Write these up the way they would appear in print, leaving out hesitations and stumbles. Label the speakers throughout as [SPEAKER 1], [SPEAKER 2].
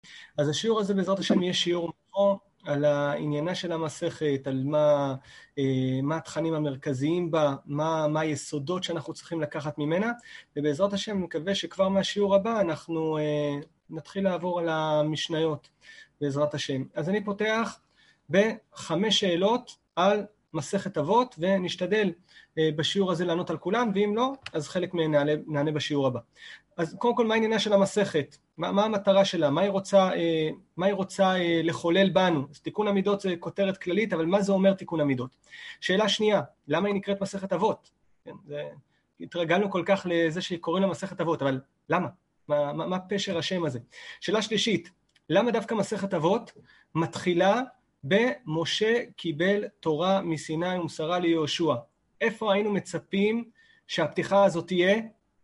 [SPEAKER 1] אז השיעור הזה בעזרת השם יהיה שיעור מבוא על העניינה של המסכת, על מה התכנים המרכזיים בה, מה היסודות שאנחנו צריכים לקחת ממנה, ובעזרת השם אני מקווה שכבר מהשיעור הבא אנחנו נתחיל לעבור על המשניות בעזרת השם. אז אני פותח ב5 שאלות על מסכת אבות, ונשתדל בשיעור הזה לענות על כולם, ואם לא, אז חלק מהן נענה בשיעור הבא. אז קודם כל, מה העניינה של המסכת? מה המטרה שלה? מה היא רוצה לחולל בנו? אז תיקון המידות זה כותרת כללית, אבל מה זה אומר תיקון המידות? שאלה שנייה, למה היא נקראת מסכת אבות? התרגלנו כל כך לזה שקוראים לה מסכת אבות, אבל למה? מה פשר השם הזה? שאלה שלישית, למה דווקא מסכת אבות מתחילה במשה קיבל תורה מסיני ומסרה ליהושע? איפה היינו מצפים שהפתיחה הזאת תהיה?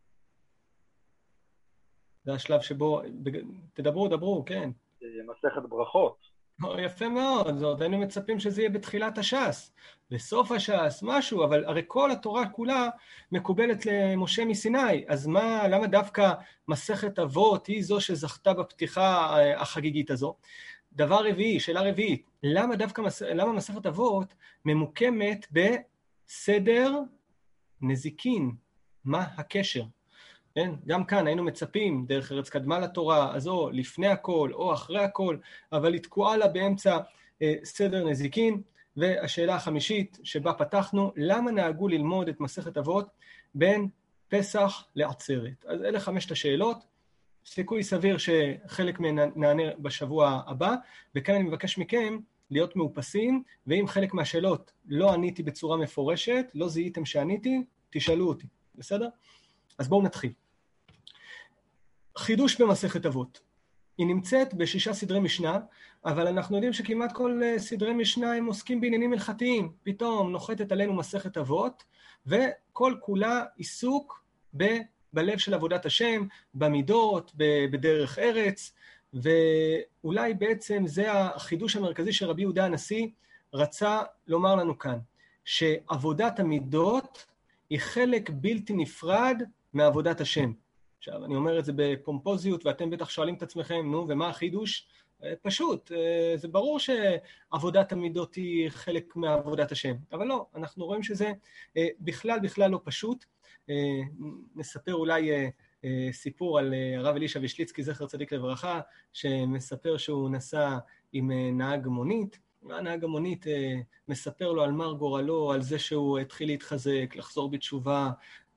[SPEAKER 1] זה השלב שבו, דברו, כן.
[SPEAKER 2] מסכת ברכות.
[SPEAKER 1] יפה מאוד, זאת, היינו מצפים שזה יהיה בתחילת הש"ס, בסוף הש"ס, משהו, אבל הרי כל התורה כולה מקובלת למשה מסיני, אז למה דווקא מסכת אבות היא זו שזכתה בפתיחה החגיגית הזו? דבר רביעי, שאלה רביעית, למה מסכת אבות ממוקמת בסדר נזיקין? מה הקשר? כן? גם כאן היינו מצפים דרך ארץ קדמה לתורה, אז או לפני הכל או אחרי הכל, אבל היא תקועה לה באמצע סדר נזיקין. והשאלה החמישית שבה פתחנו, למה נהגו ללמוד את מסכת אבות בין פסח לעצרת? אז אלה 5 השאלות, סיכוי סביר שחלק מהן נענה בשבוע הבא, וכאן אני מבקש מכם להיות מאופסים, ואם חלק מהשאלות לא עניתי בצורה מפורשת, לא זיהיתם שעניתי, תשאלו אותי, בסדר? אז בואו נתחיל. חידוש במסכת אבות. היא נמצאת ב6 סדרי משנה, אבל אנחנו יודעים שכמעט כל סדרי משנה הם עוסקים בעניינים הלכתיים. פתאום נוחתת עלינו מסכת אבות, וכל כולה עיסוק בלב של עבודת השם, במידות, בדרך ארץ, ואולי בעצם זה החידוש המרכזי שרבי יהודה הנשיא רצה לומר לנו כאן, שעבודת המידות היא חלק בלתי נפרד מעבודת השם. עכשיו, אני אומר את זה בפומפוזיות, ואתם בטח שואלים את עצמכם, נו, ומה החידוש? פשוט, זה ברור שעבודת המידות היא חלק מעבודת השם, אבל לא, אנחנו רואים שזה בכלל לא פשוט. נספר אולי סיפור על הרב אלישע וישליצקי, זכר צדיק לברכה, שמספר שהוא נסע עם נהג מונית, והנהג המונית מספר לו על מר גורלו, על זה שהוא התחיל להתחזק, לחזור בתשובה,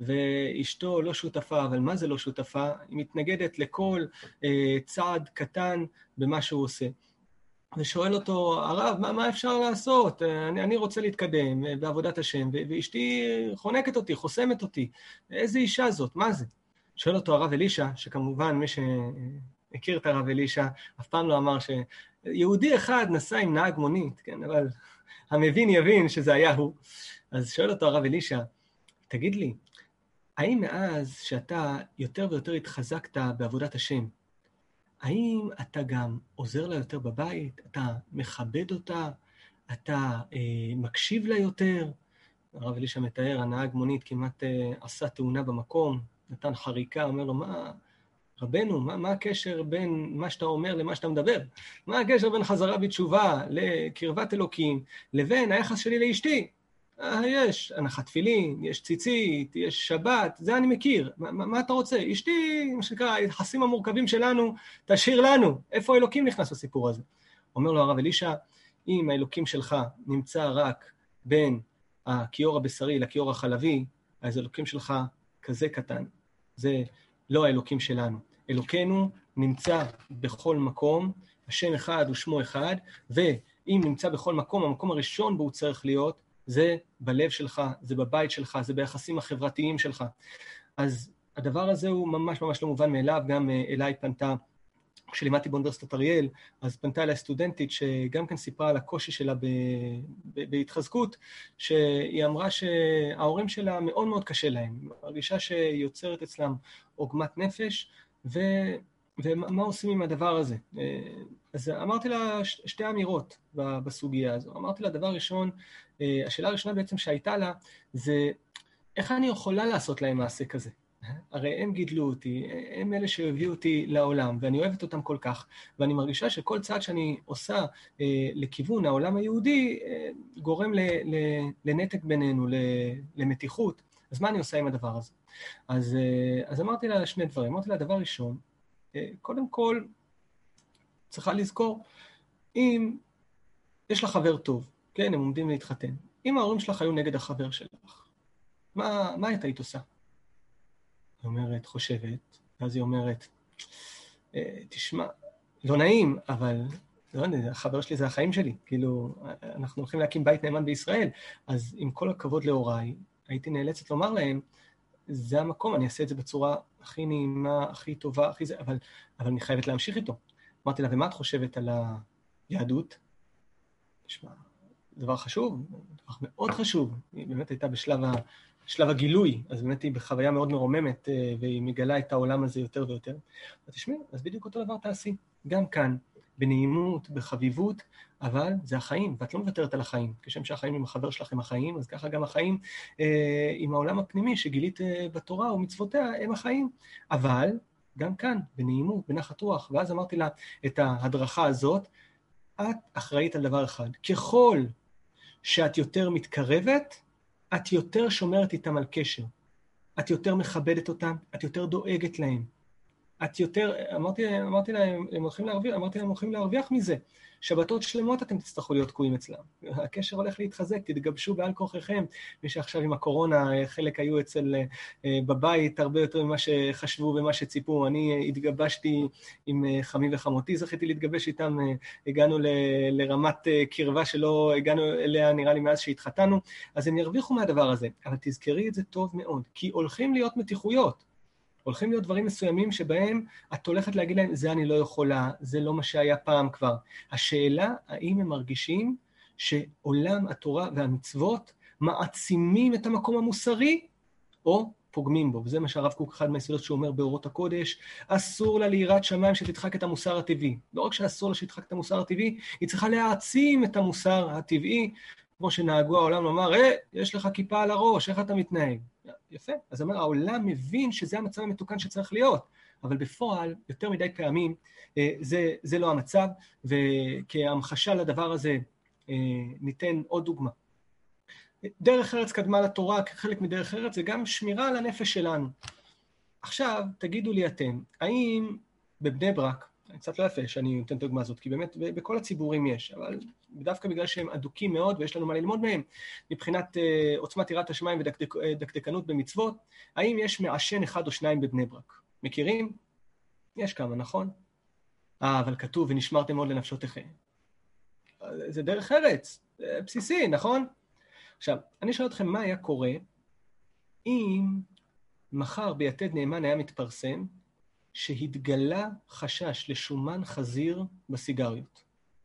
[SPEAKER 1] ואשתו לא שותפה. אבל מה זה לא שותפה? היא מתנגדת לכל צעד קטן במה שהוא עושה. ושואל אותו, הרב, מה אפשר לעשות? אני רוצה להתקדם בעבודת השם, ואשתי חונקת אותי, חוסמת אותי. איזה אישה זאת? מה זה? שואל אותו הרב אלישע, שכמובן מי שהכיר את הרב אלישע, אף פעם לא אמר שיהודי אחד נסע עם נהג מונית, כן? אבל המבין יבין שזה היה הוא. אז שואל אותו הרב אלישע, תגיד לי, האם מאז שאתה יותר ויותר התחזקת בעבודת השם, האם אתה גם עוזר לה יותר בבית? אתה מכבד אותה? אתה מקשיב לה יותר? הרב אלישע מתאר, הנהג מונית כמעט עשה תאונה במקום, נתן חריקה, אומר לו, רבנו, מה הקשר בין מה שאתה אומר למה שאתה מדבר? מה הקשר בין חזרה בתשובה לקרבת אלוקים לבין היחס שלי לאשתי? יש הנחת תפילין, יש ציצית, יש שבת, זה אני מכיר. מה אתה רוצה? אשתי, מה שנקרא, היחסים המורכבים שלנו, תשאיר לנו. איפה האלוקים נכנס לסיפור הזה? אומר לו הרב אלישע, אם האלוקים שלך נמצא רק בין הכיור הבשרי לכיור החלבי, אז האלוקים שלך כזה קטן. זה לא האלוקים שלנו. אלוקינו נמצא בכל מקום, השם אחד ושמו אחד, ואם נמצא בכל מקום, המקום הראשון בו הוא צריך להיות, זה בלב שלך, זה בבית שלך, זה ביחסים החברתיים שלך. אז הדבר הזה הוא ממש לא מובן מאליו. גם אליי פנתה, כשלימדתי באוניברסיטת אריאל, אז פנתה אליי סטודנטית שגם כן סיפרה על הקושי שלה בהתחזקות, שהיא אמרה שההורים שלה מאוד מאוד קשה להם, הרגישה שהיא יוצרת אצלם עוגמת נפש, ומה עושים עם הדבר הזה? אז אמרתי לה שתי אמירות בסוגיה הזו. אמרתי לה, דבר ראשון, השאלה הראשונה בעצם שהייתה לה, זה איך אני יכולה לעשות להם מעשה כזה? הרי הם גידלו אותי, הם אלה שהביאו אותי לעולם, ואני אוהבת אותם כל כך, ואני מרגישה שכל צעד שאני עושה לכיוון העולם היהודי, גורם לנתק בינינו, למתיחות. אז מה אני עושה עם הדבר הזה? אז אמרתי לה שני דברים. אמרתי לה, דבר ראשון, קודם כל, צריכה לזכור, אם יש לך חבר טוב, כן, הם עומדים להתחתן, אם ההורים שלך היו נגד החבר שלך, מה היית עושה? היא אומרת, חושבת, ואז היא אומרת, תשמע, לא נעים, אבל לא יודע, החבר שלי זה החיים שלי, כאילו, אנחנו הולכים להקים בית נאמן בישראל, אז עם כל הכבוד להוריי, הייתי נאלצת לומר להם, זה המקום, אני אעשה את זה בצורה הכי נעימה, הכי טובה, הכי זה, אבל אני חייבת להמשיך איתו. אמרתי לה, ומה את חושבת על היהדות? תשמע, דבר חשוב, דבר מאוד חשוב, היא באמת הייתה בשלב הגילוי, אז באמת היא בחוויה מאוד מרוממת, והיא מגלה את העולם הזה יותר ויותר. ותשמעי, אז בדיוק אותו דבר תעשי. גם כאן, בנעימות, בחביבות, אבל זה החיים, ואת לא מוותרת על החיים. כשם שהחיים עם החבר שלך הם החיים, אז ככה גם החיים עם העולם הפנימי שגילית בתורה ומצוותיה הם החיים. אבל גם כאן, בנעימות, בנחת רוח. ואז אמרתי לה את ההדרכה הזאת, את אחראית על דבר אחד. ככל שאת יותר מתקרבת, את יותר שומרת איתם על קשר. את יותר מכבדת אותם, את יותר דואגת להם. את יותר, אמרתי להם, הם הולכים להרוויח מזה. שבתות שלמות אתם תצטרכו להיות תקועים אצלם. הקשר הולך להתחזק, תתגבשו בעל כוחכם. מי שעכשיו עם הקורונה, חלק היו בבית הרבה יותר ממה שחשבו ומה שציפו. אני התגבשתי עם חמי וחמותי, זכיתי להתגבש איתם, הגענו לרמת קרבה שלא הגענו אליה נראה לי מאז שהתחתנו, אז הם ירוויחו מהדבר הזה. אבל תזכרי את זה טוב מאוד, כי הולכים להיות מתיחויות. הולכים להיות דברים מסוימים שבהם את הולכת להגיד להם, זה אני לא יכולה, זה לא מה שהיה פעם כבר. השאלה, האם הם מרגישים שעולם התורה והמצוות מעצימים את המקום המוסרי, או פוגמים בו. וזה מה שהרב קוק, אחד מהיסודות שהוא אומר באורות הקודש, אסור לה ליראת שמיים שתדחק את המוסר הטבעי. לא רק שאסור לה שתדחק את המוסר הטבעי, היא צריכה להעצים את המוסר הטבעי, כמו שנהגו העולם לומר, יש לך כיפה על הראש, איך אתה מתנהג? יפה. אז אומר, העולם מבין שזה המצב המתוקן שצריך להיות, אבל בפועל, יותר מדי פעמים, זה לא המצב, וכהמחשה לדבר הזה, ניתן עוד דוגמה. דרך ארץ קדמה לתורה, כחלק מדרך ארץ, זה גם שמירה על הנפש שלנו. עכשיו, תגידו לי אתם, האם בבני ברק, קצת לא יפה שאני נותן את הדוגמה הזאת, כי באמת בכל הציבורים יש, אבל דווקא בגלל שהם אדוקים מאוד ויש לנו מה ללמוד מהם, מבחינת עוצמת יראת השמיים ודקדקנות במצוות, האם יש מעשן אחד או שניים בבני ברק? מכירים? יש כמה, נכון? אבל כתוב, ונשמרתם מאוד לנפשותיכם. זה דרך ארץ, זה בסיסי, נכון? עכשיו, אני שואל אתכם מה היה קורה אם מחר ביתד נאמן היה מתפרסם שהתגלה חשש לשומן חזיר בסיגריות.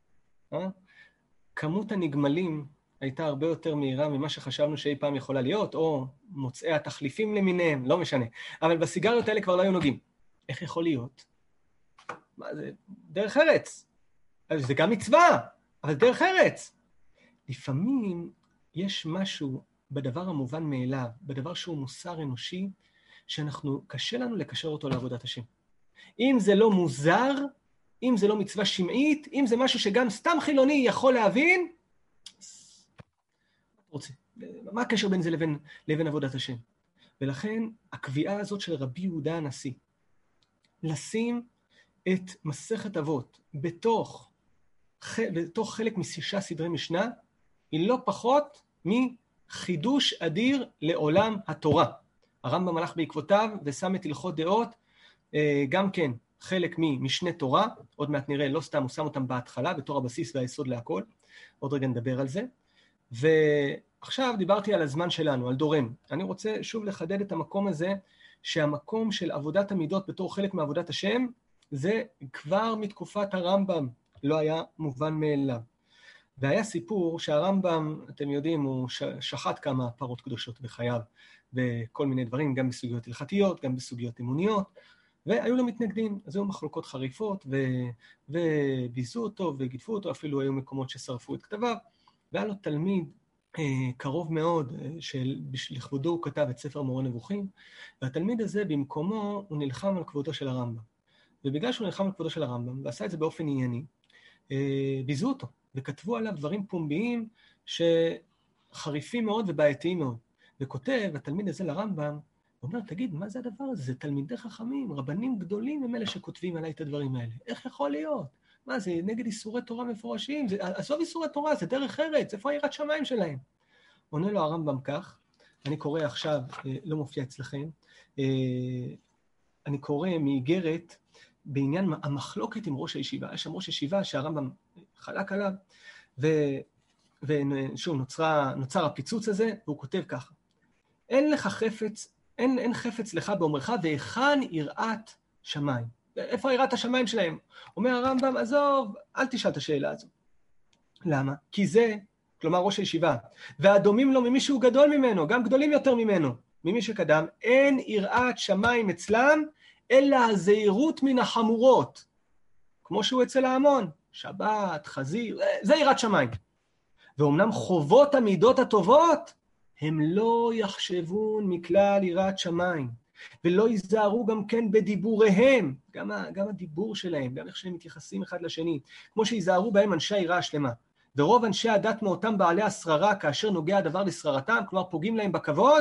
[SPEAKER 1] כמות הנגמלים הייתה הרבה יותר מהירה ממה שחשבנו שאי פעם יכולה להיות, או מוצאי התחליפים למיניהם, לא משנה. אבל בסיגריות האלה כבר לא היו נוגעים. איך יכול להיות? מה זה? דרך ארץ. זה גם מצווה, אבל דרך ארץ. לפעמים יש משהו בדבר המובן מאליו, בדבר שהוא מוסר אנושי, קשה לנו לקשר אותו לעבודת השם. אם זה לא מוזר, אם זה לא מצווה שמעית, אם זה משהו שגם סתם חילוני יכול להבין, מה הקשר בין זה לבין עבודת השם? ולכן הקביעה הזאת של רבי יהודה הנשיא, לשים את מסכת אבות בתוך חלק משישה סדרי משנה, היא לא פחות מחידוש אדיר לעולם התורה. הרמב"ם הלך בעקבותיו ושם את הלכות דעות, גם כן חלק ממשנה תורה, עוד מעט נראה, לא סתם הוא שם אותם בהתחלה, בתור הבסיס והיסוד להכל, עוד רגע נדבר על זה. ועכשיו דיברתי על הזמן שלנו, על דורנו. אני רוצה שוב לחדד את המקום הזה, שהמקום של עבודת המידות בתור חלק מעבודת השם, זה כבר מתקופת הרמב"ם, לא היה מובן מאליו. והיה סיפור שהרמב"ם, אתם יודעים, הוא שחט כמה פרות קדושות בחייו, בכל מיני דברים, גם בסוגיות הלכתיות, גם בסוגיות אמוניות, והיו לו מתנגדים, אז היו מחלוקות חריפות, וביזו אותו וגידפו אותו, אפילו היו מקומות ששרפו את כתביו, והיה לו תלמיד קרוב מאוד, שלכבודו הוא כתב את ספר מורה נבוכים, והתלמיד הזה במקומו הוא נלחם על כבודו של הרמב"ם. ובגלל שהוא נלחם על כבודו של הרמב"ם, ועשה את זה באופן ענייני, ביזו אותו, וכתבו עליו דברים פומביים שחריפים מאוד ובעייתיים מאוד. וכותב התלמיד הזה לרמב"ם, הוא אומר, תגיד, מה זה הדבר הזה? זה תלמידי חכמים, רבנים גדולים הם אלה שכותבים עליי את הדברים האלה. איך יכול להיות? מה זה, נגד איסורי תורה מפורשים? עזוב איסורי תורה, זה דרך ארץ, איפה היראת שמיים שלהם? עונה לו הרמב"ם כך, אני קורא עכשיו, לא מופיע אצלכם, אני קורא מאיגרת בעניין המחלוקת עם ראש הישיבה. יש שם ראש הישיבה שהרמב"ם חלק עליו, ושוב נוצר הפיצוץ הזה, והוא כותב ככה, אין לך חפץ, אין חפץ לך באומרך, והיכן יראת שמיים? איפה יראת השמיים שלהם? אומר הרמב"ם, עזוב, אל תשאל את השאלה הזו. למה? כי זה, כלומר ראש הישיבה, והדומים לו ממי שהוא גדול ממנו, גם גדולים יותר ממנו, ממי שקדם, אין יראת שמיים אצלם, אלא הזהירות מן החמורות, כמו שהוא אצל ההמון, שבת, חזיר, זה יראת שמיים. ואומנם חובות המידות הטובות, הם לא יחשבון מכלל יראת שמיים, ולא ייזהרו גם כן בדיבוריהם, גם הדיבור שלהם, גם איך שהם מתייחסים אחד לשני, כמו שיזהרו בהם אנשי היראה השלמה. ורוב אנשי הדת מאותם בעלי השררה, כאשר נוגע הדבר לשררתם, כלומר פוגעים להם בכבוד,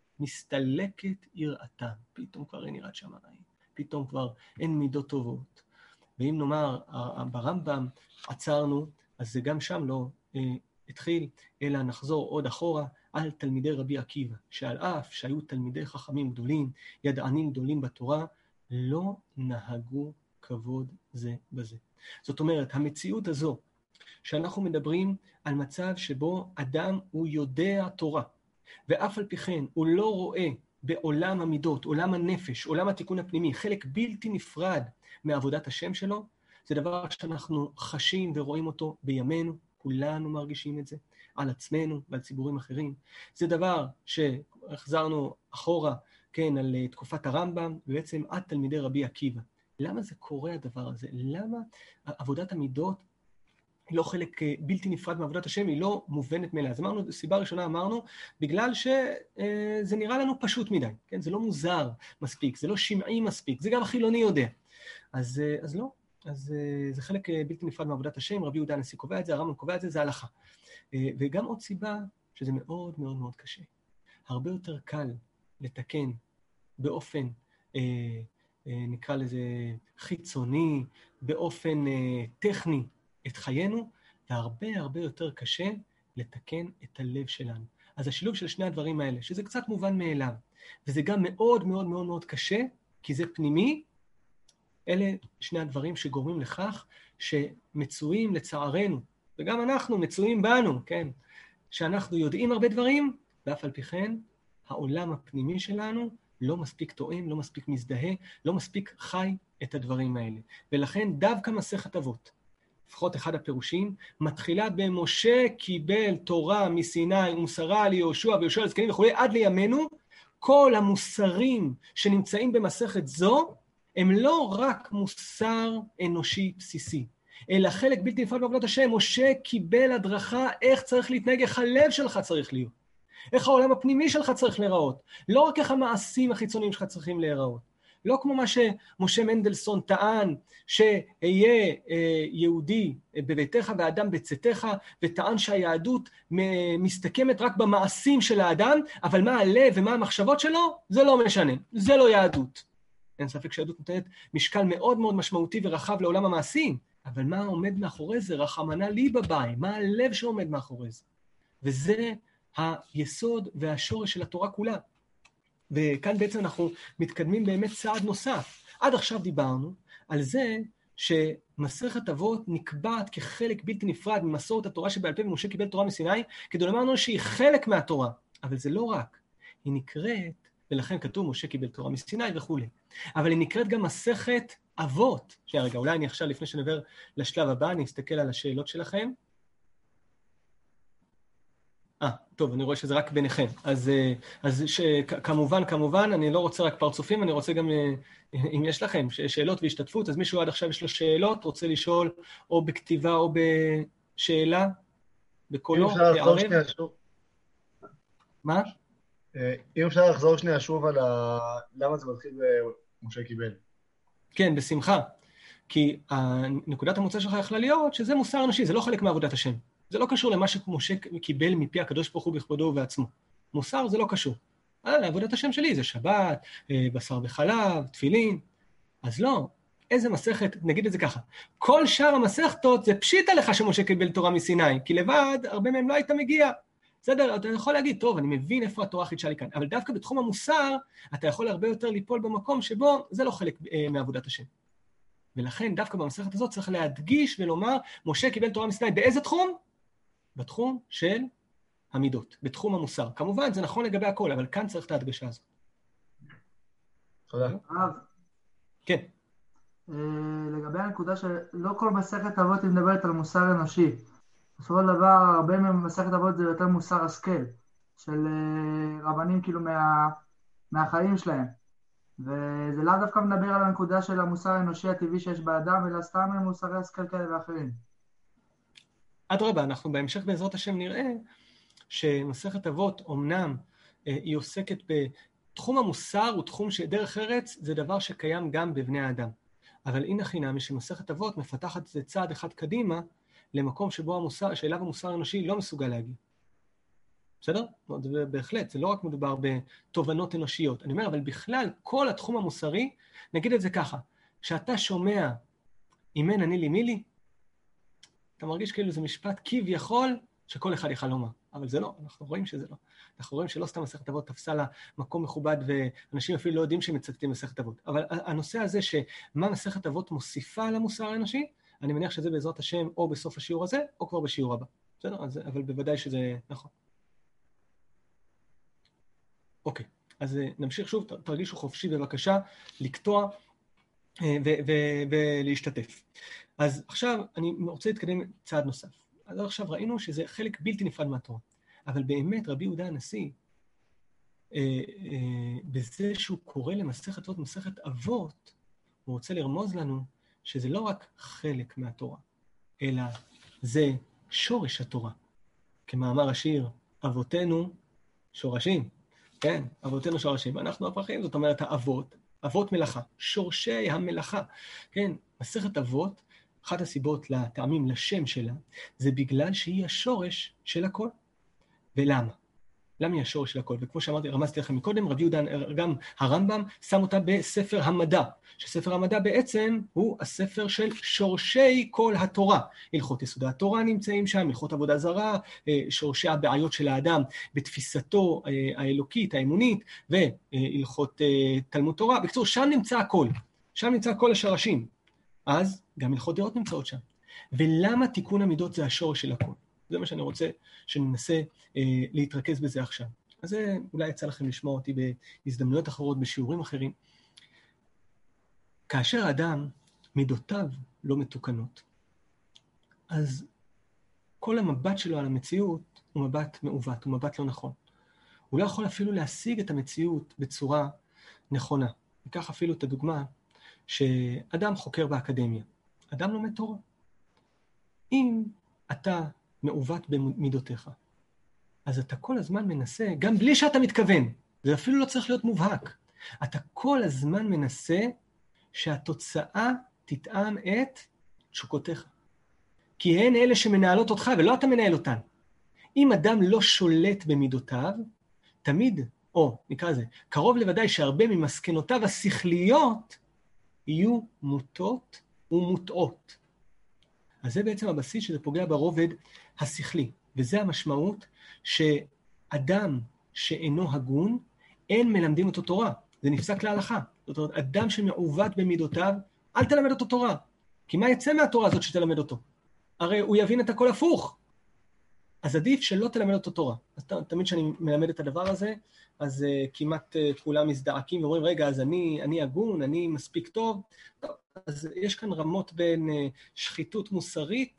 [SPEAKER 1] מסתלקת יראתם. פתאום כבר אין יראת שמיים, פתאום כבר אין מידות טובות. ואם נאמר, ברמב"ם עצרנו, אז זה גם שם לא התחיל, אלא נחזור עוד אחורה על תלמידי רבי עקיבא, שעל אף שהיו תלמידי חכמים גדולים, ידענים גדולים בתורה, לא נהגו כבוד זה בזה. זאת אומרת, המציאות הזו, שאנחנו מדברים על מצב שבו אדם הוא יודע תורה, ואף על פי כן הוא לא רואה בעולם המידות, עולם הנפש, עולם התיקון הפנימי, חלק בלתי נפרד מעבודת השם שלו, זה דבר שאנחנו חשים ורואים אותו בימינו, כולנו מרגישים את זה, על עצמנו ועל ציבורים אחרים. זה דבר שהחזרנו אחורה, כן, על תקופת הרמב"ם, ובעצם עד תלמידי רבי עקיבא. למה זה קורה הדבר הזה? למה עבודת המידות היא לא חלק בלתי נפרד מעבודת השם, היא לא מובנת מאליה? אז אמרנו, סיבה ראשונה אמרנו, בגלל שזה נראה לנו פשוט מדי, כן? זה לא מוזר מספיק, זה לא שמעי מספיק, זה גם החילוני יודע. אז לא. אז זה חלק בלתי נפרד מעבודת השם, רבי יהודה הנשיא קובע את זה, הרמב"ם קובע את זה, זה הלכה. וגם עוד סיבה שזה מאוד מאוד מאוד קשה. הרבה יותר קל לתקן באופן, נקרא לזה חיצוני, באופן טכני את חיינו, והרבה הרבה יותר קשה לתקן את הלב שלנו. אז השילוב של שני הדברים האלה, שזה קצת מובן מאליו, וזה גם מאוד מאוד מאוד מאוד קשה, כי זה פנימי, אלה שני הדברים שגורמים לכך שמצויים לצערנו, וגם אנחנו מצויים בנו, כן? שאנחנו יודעים הרבה דברים, ואף על פי כן, העולם הפנימי שלנו לא מספיק תואם, לא מספיק מזדהה, לא מספיק חי את הדברים האלה. ולכן דווקא מסכת אבות, לפחות אחד הפירושים, מתחילה במשה קיבל תורה מסיני ומסרה ליהושע ויהושע לזקנים וכו' עד לימינו, כל המוסרים שנמצאים במסכת זו, הם לא רק מוסר אנושי בסיסי, אלא חלק בלתי נפרד בעבודת השם. משה קיבל הדרכה איך צריך להתנהג, איך הלב שלך צריך להיות, איך העולם הפנימי שלך צריך להיראות, לא רק איך המעשים החיצוניים שלך צריכים להיראות. לא כמו מה שמשה מנדלסון טען, שהיה יהודי בביתך ואדם בצאתך, וטען שהיהדות מסתכמת רק במעשים של האדם, אבל מה הלב ומה המחשבות שלו, זה לא משנה, זה לא יהדות. אין ספק שיהדות נותנת משקל מאוד מאוד משמעותי ורחב לעולם המעשים, אבל מה עומד מאחורי זה? רחמנא ליבא באי, מה הלב שעומד מאחורי זה? וזה היסוד והשורש של התורה כולה. וכאן בעצם אנחנו מתקדמים באמת צעד נוסף. עד עכשיו דיברנו על זה שמסכת אבות נקבעת כחלק בלתי נפרד ממסורת התורה שבעל פה, ומשה קיבל תורה מסיני, כדי לומר לנו שהיא חלק מהתורה. אבל זה לא רק, היא נקראת, ולכן כתוב משה קיבל תורה מסיני וכו'. אבל היא נקראת גם מסכת אבות. רגע, אולי אני עכשיו לפני שנעבר לשלב הבא, אני אסתכל על השאלות שלכם. טוב, אני רואה שזה רק ביניכם. אז כמובן, אני לא רוצה רק פרצופים, אני רוצה גם, אם יש לכם שאלות והשתתפות, אז מישהו עד עכשיו יש לו שאלות, רוצה לשאול או בכתיבה או בשאלה, בקולו,
[SPEAKER 3] בערב.
[SPEAKER 1] מה?
[SPEAKER 3] אם אפשר לחזור שנייה שוב על למה זה מתחיל במשה קיבל.
[SPEAKER 1] כן, בשמחה. כי נקודת המוצא שלך יכלה להיות שזה מוסר אנושי, זה לא חלק מעבודת השם. זה לא קשור למה שמשה קיבל מפי הקדוש ברוך הוא בכבודו ובעצמו. מוסר זה לא קשור. לעבודת השם שלי זה שבת, בשר וחלב, תפילין. אז לא, איזה מסכת, נגיד את זה ככה. כל שאר המסכתות זה פשיט עליך שמשה קיבל תורה מסיני, כי לבד הרבה מהם לא היית מגיע. בסדר, אתה יכול להגיד, טוב, אני מבין איפה התורה חידשה לי כאן, אבל דווקא בתחום המוסר, אתה יכול הרבה יותר ליפול במקום שבו זה לא חלק מעבודת השם. ולכן דווקא במסכת הזאת צריך להדגיש ולומר, משה קיבל תורה מסיני באיזה תחום? בתחום של המידות, בתחום המוסר. כמובן, זה נכון לגבי הכל, אבל כאן צריך את ההדגשה הזאת.
[SPEAKER 3] תודה.
[SPEAKER 1] כן.
[SPEAKER 4] לגבי הנקודה שלא כל מסכת אבות היא מדברת על מוסר אנושי. בסופו של דבר, הרבה ממסכת אבות זה יותר מוסר השכל, של רבנים כאילו מהחיים שלהם. וזה לאו דווקא מדבר על הנקודה של המוסר האנושי הטבעי שיש באדם, אלא סתם מוסרי השכל כאלה ואחרים.
[SPEAKER 1] אדרבה, אנחנו בהמשך בעזרת השם נראה שמסכת אבות אומנם היא עוסקת בתחום המוסר, הוא תחום שדרך ארץ זה דבר שקיים גם בבני האדם. אבל הנה חינם שמסכת אבות מפתחת את זה צעד אחד קדימה למקום שבו המוסר, שאליו המוסר האנושי לא מסוגל להגיע. בסדר? בהחלט, זה לא רק מדובר בתובנות אנושיות. אני אומר, אבל בכלל, כל התחום המוסרי, נגיד את זה ככה, כשאתה שומע, אם אין אני לי מי לי, אתה מרגיש כאילו זה משפט כביכול שכל אחד יכל לומר. אבל זה לא, אנחנו רואים שזה לא. אנחנו רואים שלא סתם מסכת אבות תפסה לה מקום מכובד, ואנשים אפילו לא יודעים שהם מצטטים מסכת אבות. אבל הנושא הזה שמה מסכת אבות מוסיפה למוסר האנושי, אני מניח שזה בעזרת השם או בסוף השיעור הזה, או כבר בשיעור הבא. בסדר? אבל בוודאי שזה נכון. אוקיי, אז נמשיך שוב, תרגישו חופשי בבקשה לקטוע ולהשתתף. אז עכשיו אני רוצה להתקדם צעד נוסף. אז עכשיו ראינו שזה חלק בלתי נפרד מהתורה. אבל באמת רבי יהודה הנשיא, בזה שהוא קורא למסכת אבות, מסכת אבות, הוא רוצה לרמוז לנו שזה לא רק חלק מהתורה, אלא זה שורש התורה. כמאמר השיר, אבותינו שורשים. כן, אבותינו שורשים. אנחנו הפרחים, זאת אומרת האבות, אבות מלאכה, שורשי המלאכה. כן, מסכת אבות, אחת הסיבות לטעמים לשם שלה, זה בגלל שהיא השורש של הכל. ולמה? למה היא השורש של הכל? וכמו שאמרתי, רמזתי לכם מקודם, רבי יהודה, גם הרמב"ם, שם אותה בספר המדע, שספר המדע בעצם הוא הספר של שורשי כל התורה. הלכות יסודי התורה נמצאים שם, הלכות עבודה זרה, שורשי הבעיות של האדם בתפיסתו האלוקית, האמונית, והלכות תלמוד תורה. בקצור, שם נמצא הכל. שם נמצא כל השורשים. אז גם הלכות דעות נמצאות שם. ולמה תיקון המידות זה השורש של הכל? זה מה שאני רוצה שננסה להתרכז בזה עכשיו. אז זה אולי יצא לכם לשמוע אותי בהזדמנויות אחרות, בשיעורים אחרים. כאשר האדם מידותיו לא מתוקנות, אז כל המבט שלו על המציאות הוא מבט מעוות, הוא מבט לא נכון. הוא לא יכול אפילו להשיג את המציאות בצורה נכונה. ניקח אפילו את הדוגמה שאדם חוקר באקדמיה. אדם לומד תורה. אם אתה מעוות במידותיך, אז אתה כל הזמן מנסה, גם בלי שאתה מתכוון, זה אפילו לא צריך להיות מובהק, אתה כל הזמן מנסה שהתוצאה תטעם את תשוקותיך. כי הן אלה שמנהלות אותך, ולא אתה מנהל אותן. אם אדם לא שולט במידותיו, תמיד, או נקרא לזה, קרוב לוודאי שהרבה ממסקנותיו השכליות יהיו מוטות ומוטעות. אז זה בעצם הבסיס שזה פוגע ברובד השכלי, וזה המשמעות שאדם שאינו הגון, אין מלמדים אותו תורה, זה נפסק להלכה. זאת אומרת, אדם שמעוות במידותיו, אל תלמד אותו תורה, כי מה יצא מהתורה הזאת שתלמד אותו? הרי הוא יבין את הכל הפוך. אז עדיף שלא תלמד אותו תורה. אז תמיד שאני מלמד את הדבר הזה, אז כמעט כולם מזדעקים ואומרים, רגע, אז אני הגון, אני מספיק טוב. אז יש כאן רמות בין שחיתות מוסרית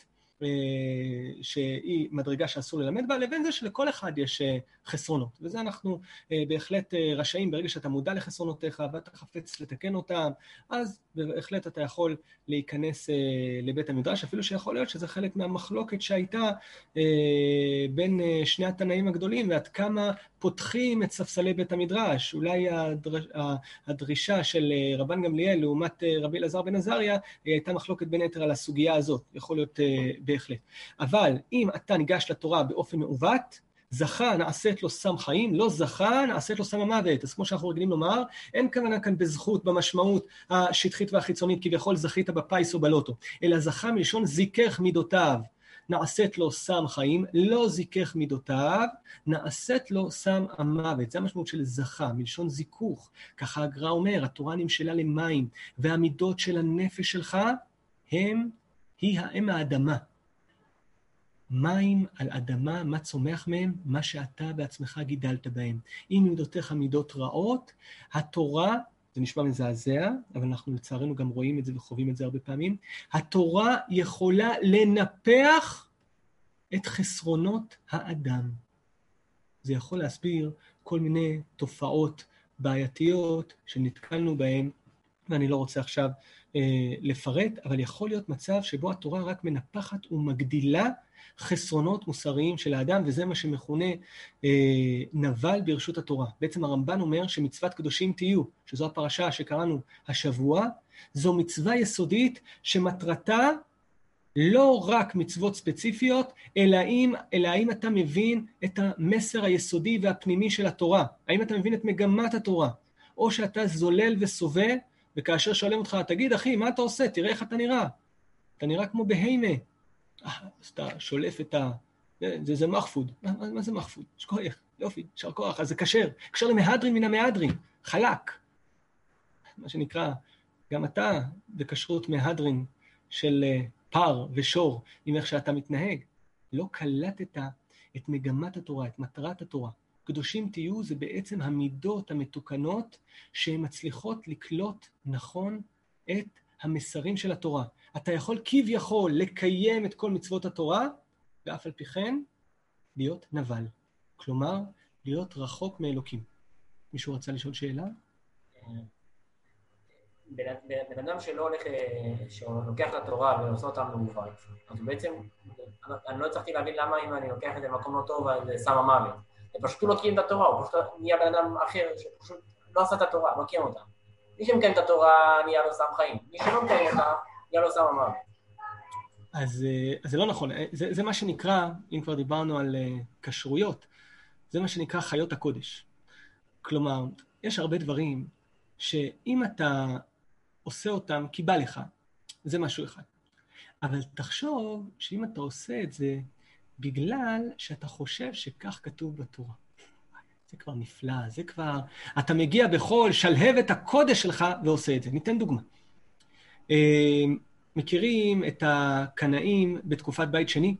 [SPEAKER 1] שהיא מדרגה שאסור ללמד בה, לבין זה שלכל אחד יש חסרונות. וזה אנחנו בהחלט רשאים, ברגע שאתה מודע לחסרונותיך ואתה חפץ לתקן אותם, אז בהחלט אתה יכול להיכנס לבית המדרש, אפילו שיכול להיות שזה חלק מהמחלוקת שהייתה בין שני התנאים הגדולים, ועד כמה פותחים את ספסלי בית המדרש. אולי הדרישה של רבן גמליאל לעומת רבי אלעזר בן עזריה, הייתה מחלוקת בין היתר על הסוגיה הזאת, יכול להיות בהחלט. אבל אם אתה ניגש לתורה באופן מעוות, זכה נעשית לו סם חיים, לא זכה נעשית לו סם המוות. אז כמו שאנחנו רגילים לומר, אין כוונה כאן בזכות, במשמעות השטחית והחיצונית, כביכול זכית בפייס או בלוטו, אלא זכה מלשון זיכך מידותיו, נעשית לו סם חיים, לא זיכך מידותיו, נעשית לו סם המוות. זה המשמעות של זכה, מלשון זיכוך. ככה הגר"א אומר, התורה נמשלה למים, והמידות של הנפש שלך הם האדמה. מים על אדמה, מה צומח מהם? מה שאתה בעצמך גידלת בהם. אם מידותיך מידות רעות, התורה, זה נשמע מזעזע, אבל אנחנו לצערנו גם רואים את זה וחווים את זה הרבה פעמים, התורה יכולה לנפח את חסרונות האדם. זה יכול להסביר כל מיני תופעות בעייתיות שנתקלנו בהן, ואני לא רוצה עכשיו לפרט, אבל יכול להיות מצב שבו התורה רק מנפחת ומגדילה חסרונות מוסריים של האדם, וזה מה שמכונה נבל ברשות התורה. בעצם הרמב"ן אומר שמצוות קדושים תהיו, שזו הפרשה שקראנו השבוע, זו מצווה יסודית שמטרתה לא רק מצוות ספציפיות, אלא האם אתה מבין את המסר היסודי והפנימי של התורה, האם אתה מבין את מגמת התורה, או שאתה זולל וסובה, וכאשר שואלים אותך, תגיד אחי, מה אתה עושה? תראה איך אתה נראה. אתה נראה כמו בהימה. אז אתה שולף את זה מחפוד. מה זה מחפוד? שכוח, יופי, שר כוח, אז זה קשר. קשר למהדרין מן המהדרין, חלק. מה שנקרא, גם אתה בכשרות מהדרין של פר ושור, עם איך שאתה מתנהג. לא קלטת את מגמת התורה, את מטרת התורה. קדושים תהיו זה בעצם המידות המתוקנות שהן מצליחות לקלוט נכון את המסרים של התורה. אתה יכול כביכול לקיים את כל מצוות התורה, ואף על פי כן להיות נבל. כלומר, להיות רחוק מאלוקים. מישהו רצה לשאול שאלה?
[SPEAKER 5] בן אדם שלא הולך, שלוקח את התורה ועושה אותה מעוות, אז בעצם, אני לא הצלחתי להבין למה אם אני לוקח את זה במקום לא טוב, אז סם המוות. הם פשוט לא קיים את התורה, הוא פשוט נהיה בן אדם אחר שפשוט לא עשה את התורה, לא קיים אותה. מי שמקיים את התורה נהיה לו סם חיים, מי שלא מקיים אותה נהיה לו סם המוות.
[SPEAKER 1] אז זה לא נכון, זה מה שנקרא, אם כבר דיברנו על כשרויות, זה מה שנקרא חיות הקודש. כלומר, יש הרבה דברים שאם אתה עושה אותם כי בא לך, זה משהו אחד. אבל תחשוב שאם אתה עושה את זה, בגלל שאתה חושב שכך כתוב בתורה. זה כבר נפלא, זה כבר... אתה מגיע בכל שלהבת הקודש שלך ועושה את זה. ניתן דוגמה. מכירים את הקנאים בתקופת בית שני?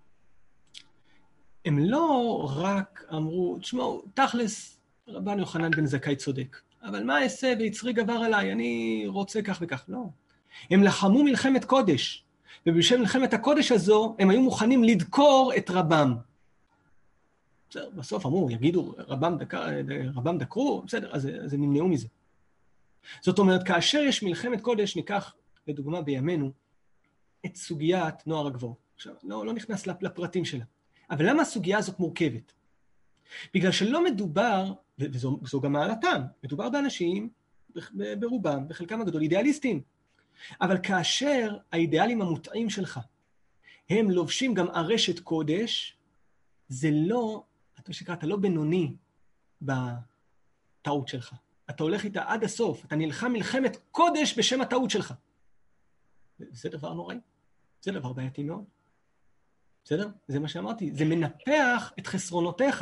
[SPEAKER 1] הם לא רק אמרו, תשמעו, תכלס, רבן יוחנן בן זכאי צודק, אבל מה אעשה ויצרי גבר עליי, אני רוצה כך וכך. לא. הם לחמו מלחמת קודש. ובשביל מלחמת הקודש הזו, הם היו מוכנים לדקור את רבם. בסדר, בסוף אמרו, יגידו, רבם דקרו, בסדר, אז הם נמנעו מזה. זאת אומרת, כאשר יש מלחמת קודש, ניקח לדוגמה בימינו, את סוגיית נוער הגבעות. עכשיו, לא נכנס לפרטים שלה. אבל למה הסוגיה הזאת מורכבת? בגלל שלא מדובר, וזו גם מעלתם, מדובר באנשים, ברובם, בחלקם הגדול, אידיאליסטים. אבל כאשר האידיאלים המוטעים שלך, הם לובשים גם ארשת קודש, זה לא, אתה לא בינוני בטעות שלך. אתה הולך איתה עד הסוף, אתה נלחם מלחמת קודש בשם הטעות שלך. זה דבר נוראי, זה דבר בעייתי מאוד. בסדר? זה מה שאמרתי, זה מנפח את חסרונותיך,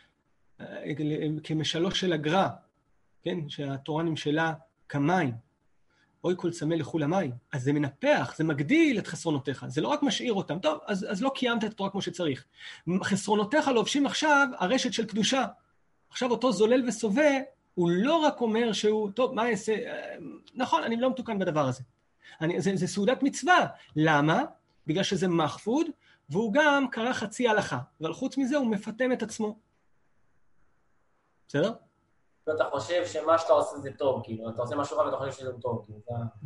[SPEAKER 1] כמשלו של הגר"א, כן? שהתורה נמשלה כמים. אוי כל צמא לכו למים. אז זה מנפח, זה מגדיל את חסרונותיך. זה לא רק משאיר אותם. טוב, אז לא קיימת את התורה כמו שצריך. חסרונותיך לובשים עכשיו הרשת של קדושה. עכשיו אותו זולל וסובה, הוא לא רק אומר שהוא, טוב, מה יעשה? נכון, אני לא מתוקן בדבר הזה. זה סעודת מצווה. למה? בגלל שזה מחפוד, והוא גם קרא חצי הלכה, אבל חוץ מזה הוא מפתם את עצמו. בסדר?
[SPEAKER 5] אתה חושב שמה שאתה עושה זה טוב, כאילו, אתה עושה משהו רע ואתה חושב שזה טוב, כאילו,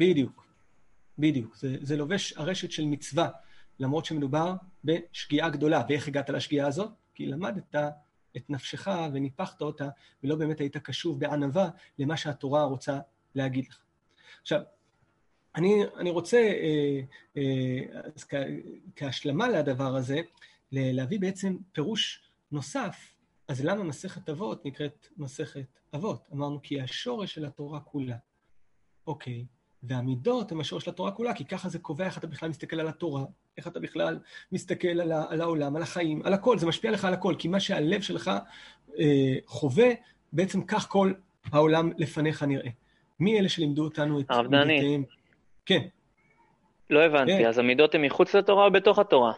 [SPEAKER 1] בדיוק. זה לובש הרשת של מצווה, למרות שמדובר בשגיאה גדולה. ואיך הגעת לשגיאה הזאת? כי למדת את נפשך וניפחת אותה, ולא באמת היית קשוב בענווה למה שהתורה רוצה להגיד לך. עכשיו, אני רוצה, אז כהשלמה לדבר הזה, להביא בעצם פירוש נוסף. אז למה מסכת אבות נקראת מסכת אבות? אמרנו כי השורש של התורה כולה. אוקיי, והמידות הם השורש של התורה כולה, כי ככה זה קובע איך אתה בכלל מסתכל על התורה, איך אתה בכלל מסתכל על העולם, על החיים, על הכל, זה משפיע לך על הכל, כי מה שהלב שלך חווה, בעצם כך כל העולם לפניך נראה. מי אלה שלימדו אותנו את מידותיהם? כן.
[SPEAKER 6] לא הבנתי, אז המידות הן מחוץ לתורה או בתוך התורה?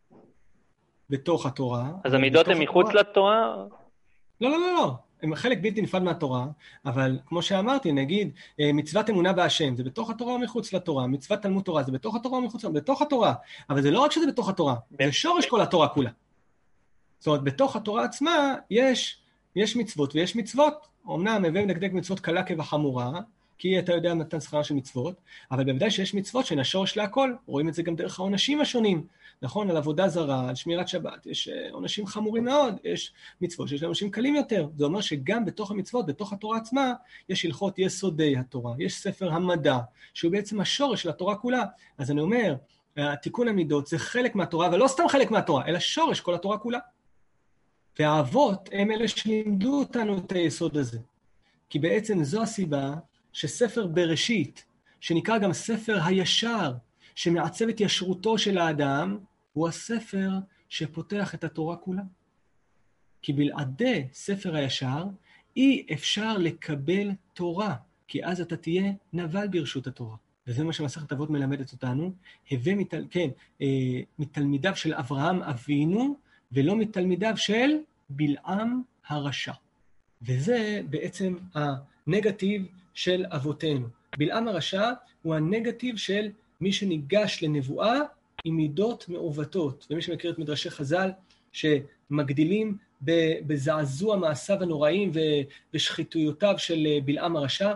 [SPEAKER 1] בתוך התורה.
[SPEAKER 6] אז המידות הן מחוץ לתורה?
[SPEAKER 1] לא. הם חלק בלתי נפרד מהתורה, אבל כמו שאמרתי, נגיד, מצוות אמונה בהשם, זה בתוך התורה או מחוץ לתורה, מצוות תלמוד תורה, זה בתוך התורה או מחוץ לתורה, בתוך התורה, אבל זה לא רק שזה בתוך התורה, זה שורש כל התורה כולה. זאת אומרת, בתוך התורה עצמה יש מצוות ויש מצוות, אמנם הווה מדקדק מצוות קלה כבחמורה, כי אתה יודע מתן שכר של מצוות, אבל בוודאי שיש מצוות שהן השורש להכל, רואים את זה גם דרך העונשים השונים, נכון? על עבודה זרה, על שמירת שבת, יש עונשים חמורים מאוד, יש מצוות שיש עונשים קלים יותר, זה אומר שגם בתוך המצוות, בתוך התורה עצמה, יש הלכות יסודי התורה, יש ספר המדע, שהוא בעצם השורש של התורה כולה, אז אני אומר, תיקון המידות זה חלק מהתורה, אבל לא סתם חלק מהתורה, אלא שורש כל התורה כולה. והאבות הם אלה שלימדו אותנו את היסוד הזה, כי בעצם זו הסיבה שספר בראשית, שנקרא גם ספר הישר, שמעצב את ישרותו של האדם, הוא הספר שפותח את התורה כולה. כי בלעדי ספר הישר, אי אפשר לקבל תורה, כי אז אתה תהיה נבל ברשות התורה. וזה מה שמסכת אבות מלמדת אותנו, מתלמידיו של אברהם אבינו, ולא מתלמידיו של בלעם הרשע. וזה בעצם הנגטיב של אבותינו. בלעם הרשע הוא הנגטיב של מי שניגש לנבואה עם מידות מעוותות. ומי שמכיר את מדרשי חז"ל שמגדילים בזעזוע מעשיו הנוראים ושחיתויותיו של בלעם הרשע,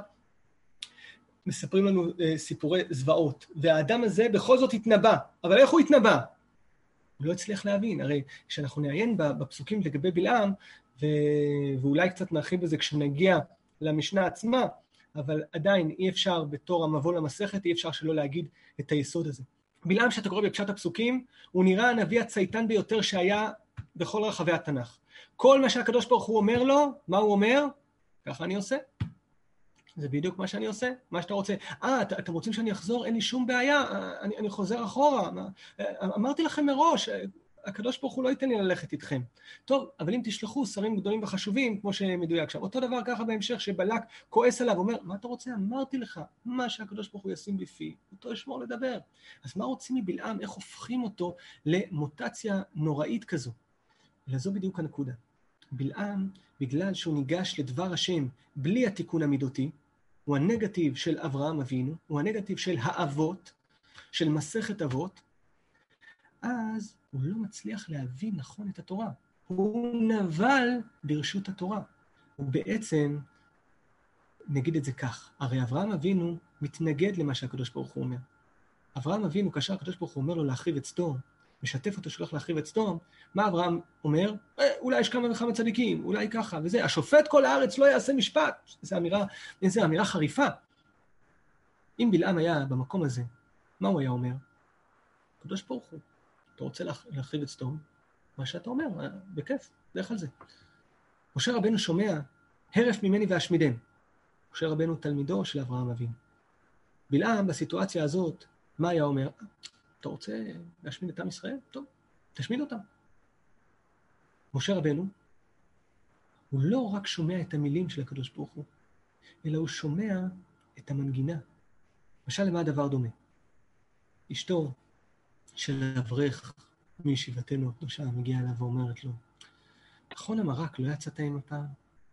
[SPEAKER 1] מספרים לנו סיפורי זוועות. והאדם הזה בכל זאת התנבא. אבל איך הוא התנבא? הוא לא הצליח להבין. הרי כשאנחנו נעיין בפסוקים לגבי בלעם, ואולי קצת נרחיב בזה כשנגיע למשנה עצמה, אבל עדיין אי אפשר בתור המבוא למסכת, אי אפשר שלא להגיד את היסוד הזה. בלעם שאתה קורא בפשט הפסוקים, הוא נראה הנביא הצייתן ביותר שהיה בכל רחבי התנ"ך. כל מה שהקדוש ברוך הוא אומר לו, מה הוא אומר? ככה אני עושה. זה בדיוק מה שאני עושה, מה שאתה רוצה. אתם רוצים שאני אחזור? אין לי שום בעיה, אני חוזר אחורה. אמרתי לכם מראש, הקדוש ברוך הוא לא ייתן לי ללכת איתכם. טוב, אבל אם תשלחו שרים גדולים וחשובים, כמו שמדויק שם, אותו דבר ככה בהמשך שבלק כועס עליו, אומר, מה אתה רוצה? אמרתי לך, מה שהקדוש ברוך הוא ישים בפי, אותו ישמור לדבר. אז מה רוצים מבלעם? איך הופכים אותו למוטציה נוראית כזו? וזו בדיוק הנקודה. בלעם, בגלל שהוא ניגש לדבר השם בלי התיקון המידותי, הוא הנגטיב של אברהם אבינו, הוא הנגטיב של האבות, של מסכת אבות, אז הוא לא מצליח להבין נכון את התורה. הוא נבל ברשות התורה. הוא בעצם, נגיד את זה כך, הרי אברהם אבינו מתנגד למה שהקדוש ברוך הוא אומר. אברהם אבינו, כאשר הקדוש ברוך הוא אומר לו להחריב את סדום, משתף אותו שלח להחריב את סדום, מה אברהם אומר? אולי יש כמה וכמה צדיקים, אולי ככה, וזה, השופט כל הארץ לא יעשה משפט. איזו אמירה חריפה. אם בלעם היה במקום הזה, מה הוא היה אומר? הקדוש ברוך הוא. אתה רוצה להחריב את סדום? מה שאתה אומר, בכיף, דרך על זה. משה רבנו שומע, הרף ממני והשמידם. משה רבנו תלמידו של אברהם אבינו. בלעם בסיטואציה הזאת, מה היה אומר? אתה רוצה להשמיד את עם ישראל? טוב, תשמיד אותם. משה רבנו, הוא לא רק שומע את המילים של הקדוש ברוך הוא, אלא הוא שומע את המנגינה. למשל, למה הדבר דומה? אשתו של אברך מישיבתנו הקדושה מגיעה אליו ואומרת לו, נכון המרק, לא יצאת עם הפעם?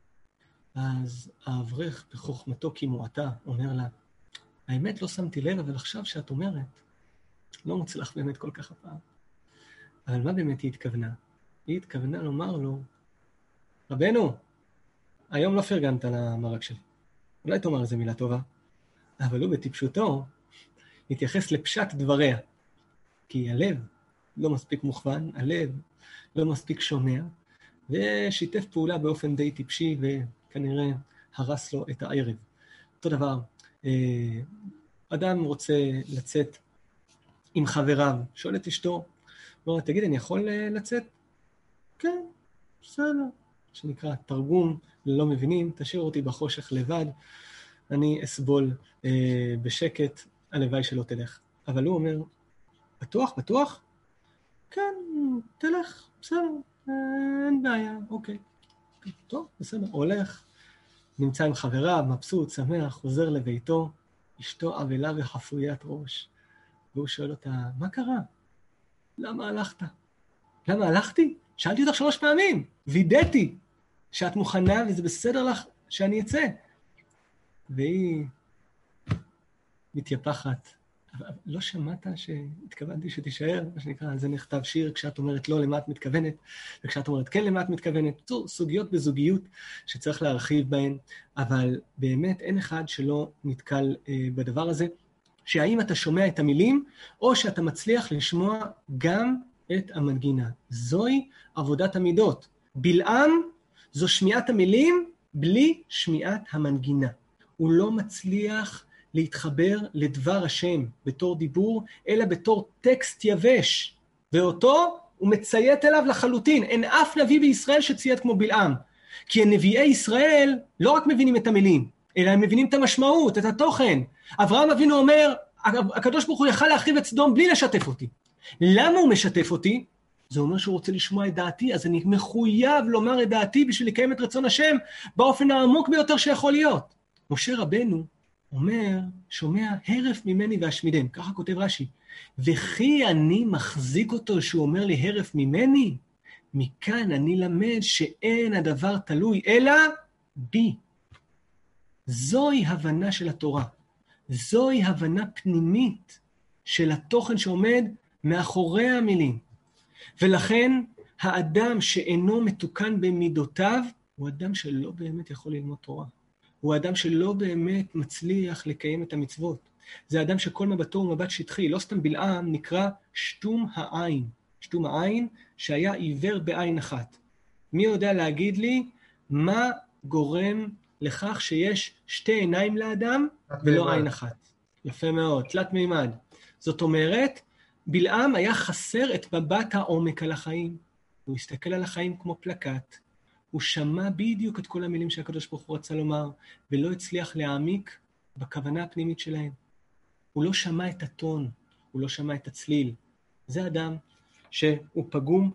[SPEAKER 1] אז האברך בחוכמתו כמועטה אומר לה, האמת לא שמתי לב, אבל עכשיו שאת אומרת, לא מוצלח באמת כל כך הפעם. אבל מה באמת היא התכוונה? היא התכוונה לומר לו, רבנו, היום לא פרגנת למרק שלי. אולי תאמר איזה מילה טובה. אבל הוא בטיפשותו התייחס לפשט דבריה. כי הלב לא מספיק מוכוון, הלב לא מספיק שומע, ושיתף פעולה באופן די טיפשי, וכנראה הרס לו את הערב. אותו דבר, אדם רוצה לצאת עם חבריו, שואל את אשתו, אומר, תגיד, אני יכול לצאת? כן, בסדר. שנקרא תרגום, לא מבינים, תשאיר אותי בחושך לבד, אני אסבול בשקט, הלוואי שלא תלך. אבל הוא אומר, בטוח, בטוח? כן, תלך, בסדר, אין בעיה, אוקיי. טוב, בסדר, הולך, נמצא עם חבריו, מבסוט, שמח, חוזר לביתו, אשתו אבלה וחפוית ראש. והוא שואל אותה, מה קרה? למה הלכת? למה הלכתי? שאלתי אותך 3 פעמים, וידאתי שאת מוכנה וזה בסדר לך שאני אצא. והיא מתייפחת. לא שמעת שהתכוונתי שתישאר, מה שנקרא, זה נכתב שיר, כשאת אומרת לא, למה את מתכוונת, וכשאת אומרת כן, למה את מתכוונת. זו סוגיות בזוגיות שצריך להרחיב בהן, אבל באמת אין אחד שלא נתקל בדבר הזה, שהאם אתה שומע את המילים, או שאתה מצליח לשמוע גם את המנגינה. זוהי עבודת המידות. בלעם זו שמיעת המילים בלי שמיעת המנגינה. הוא לא מצליח להתחבר לדבר השם בתור דיבור, אלא בתור טקסט יבש. ואותו הוא מציית אליו לחלוטין. אין אף נביא בישראל שציית כמו בלעם. כי הנביאי ישראל לא רק מבינים את המילים, אלא הם מבינים את המשמעות, את התוכן. אברהם אבינו אומר, הקדוש ברוך הוא יכל להחריב את סדום בלי לשתף אותי. למה הוא משתף אותי? זה אומר שהוא רוצה לשמוע את דעתי, אז אני מחויב לומר את דעתי בשביל לקיים את רצון השם באופן העמוק ביותר שיכול להיות. משה רבנו אומר, שומע הרף ממני והשמידם, ככה כותב רש"י, וכי אני מחזיק אותו שהוא אומר לי הרף ממני? מכאן אני למד שאין הדבר תלוי, אלא בי. זוהי הבנה של התורה. זוהי הבנה פנימית של התוכן שעומד מאחורי המילים. ולכן האדם שאינו מתוקן במידותיו, הוא אדם שלא באמת יכול ללמוד תורה. הוא אדם שלא באמת מצליח לקיים את המצוות. זה אדם שכל מבטו הוא מבט שטחי. לא סתם בלעם נקרא שתום העין. שתום העין שהיה עיוור בעין אחת. מי יודע להגיד לי מה גורם לכך שיש 2 עיניים לאדם ולא עין אחת? יפה מאוד, תלת מימד. זאת אומרת, בלעם היה חסר את מבט העומק על החיים. הוא הסתכל על החיים כמו פלקט. הוא שמע בדיוק את כל המילים שהקדוש ברוך הוא רצה לומר, ולא הצליח להעמיק בכוונה הפנימית שלהם. הוא לא שמע את הטון, הוא לא שמע את הצליל. זה אדם שהוא פגום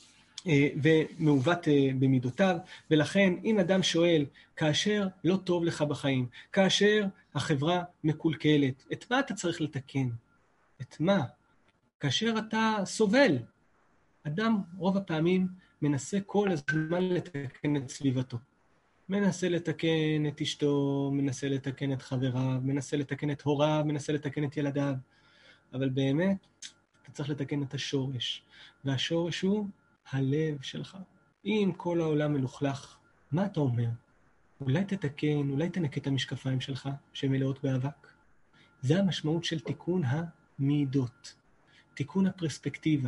[SPEAKER 1] ומעוות במידותיו, ולכן אם אדם שואל, כאשר לא טוב לך בחיים, כאשר החברה מקולקלת, את מה אתה צריך לתקן? את מה? כאשר אתה סובל, אדם רוב הפעמים מנסה כל הזמן לתקן את סביבתו. מנסה לתקן את אשתו, מנסה לתקן את חבריו, מנסה לתקן את הוריו, מנסה לתקן את ילדיו. אבל באמת, אתה צריך לתקן את השורש. והשורש הוא הלב שלך. אם כל העולם מלוכלך, מה אתה אומר? אולי תתקן, אולי תנקה את המשקפיים שלך, שהן מלאות באבק. זה המשמעות של תיקון המידות. תיקון הפרספקטיבה.